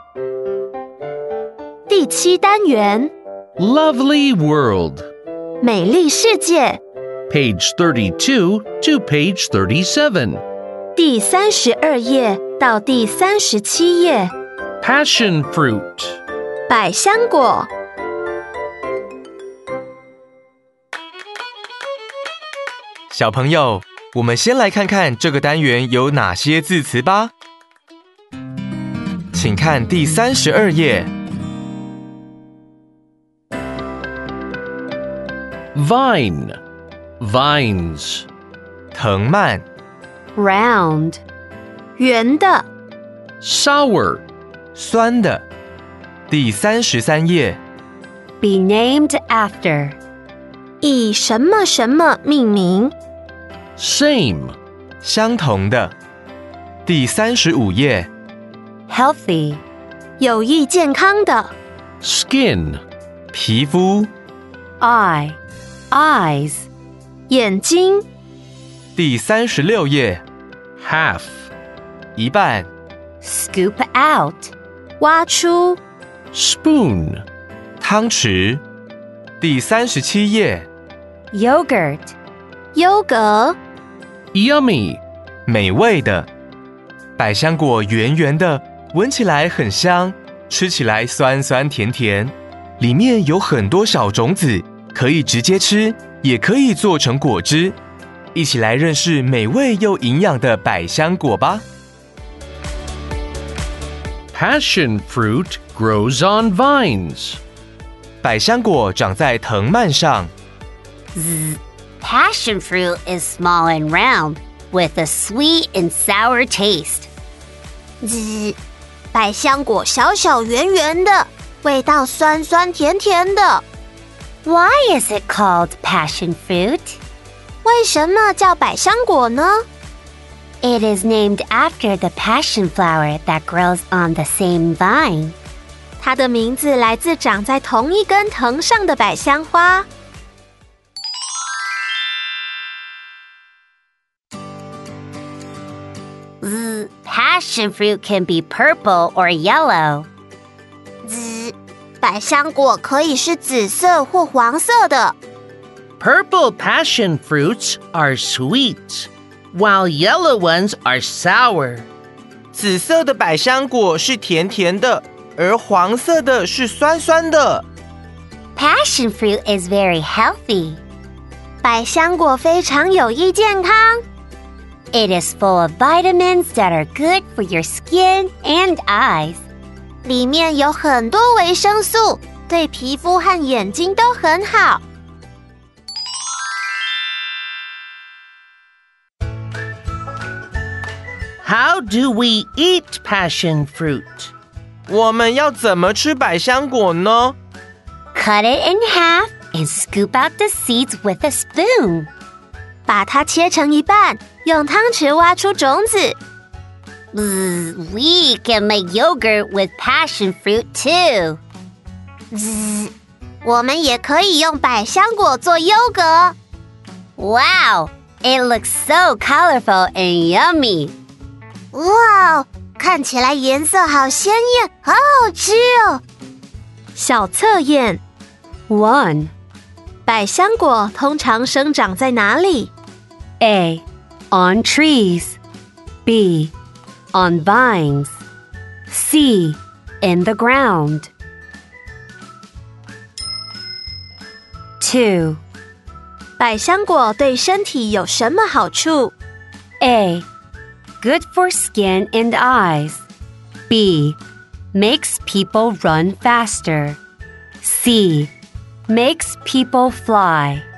第7单元 Lovely World. 美丽世界 Page 32 to page 37. 第32页到第37页 Passion fruit. 百香果小朋友，我们先来看看这个单元有哪些字词吧。请看第32页。 Vine. Vines. 藤蔓。 Round 圆的 Sour. 酸的。第33页。 Be named after 以什么什么命名 Same. 相同的。第35页。 Healthy 有益健康的 Skin. 皮肤。 Eye Eyes 眼睛第36页。 Half. 一半。 Scoop out 挖出 Spoon. 汤匙。第37页。 Yogurt 优格 Yummy. 美味的。百香果圆圆的，闻起来很香，吃起来酸酸甜甜，里面有很多小种子，可以直接吃，也可以做成果汁。一起来认识美味又营养的百香果吧。 Passion fruit grows on vines. 百香果长在藤蔓上。 Passion fruit is small and round, with a sweet and sour taste. 百香果小小圆圆的，味道酸酸甜甜的。 Why is it called passion fruit? 为什么叫百香果呢？ It is named after the passion flower that grows on the same vine. 它的名字来自长在同一根藤上的百香花。 Passion fruit can be purple or yellow. 百香果可以是紫色或黄色的。 Purple passion fruits are sweet, while yellow ones are sour. 紫色的百香果是甜甜的，而黄色的是酸酸的。 Passion fruit is very healthy. 百香果非常有益健康。 It is full of vitamins that are good for your skin and eyes. 里面有很多维生素，对皮肤和眼睛都很好。 How do we eat passion fruit? 我们要怎么吃百香果呢？ Cut it in half and scoop out the seeds with a spoon. 把它切成一半，用汤匙挖出种子。 We can make yogurt with passion fruit too. 我们也可以用百香果做优格。 Wow, it looks so colorful and yummy. 哇，看起来颜色好鲜艳，好好吃哦。小测验 1. 百香果通常生长在哪里？ A. On trees. B. On vines. C. In the ground. 2. 百香果对身体有什么好处？ A. Good for skin and eyes. B. Makes people run faster. C. Makes people fly.